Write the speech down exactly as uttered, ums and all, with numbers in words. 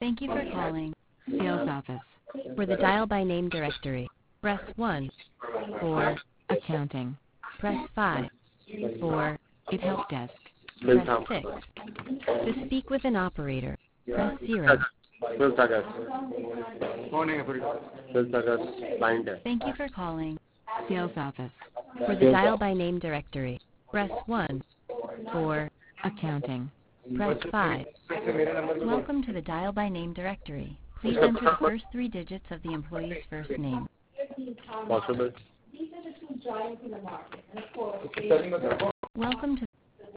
Thank you for calling Sales office. for the dial by name directory. Press one. For Accounting. press five. For It help desk. press six. To speak with an operator, press zero. Thank you for calling Sales office. for the dial by name directory. Press one. For Accounting. press five. Welcome to the dial by name directory. Please enter the first three digits of the employee's first name. Possible. Welcome to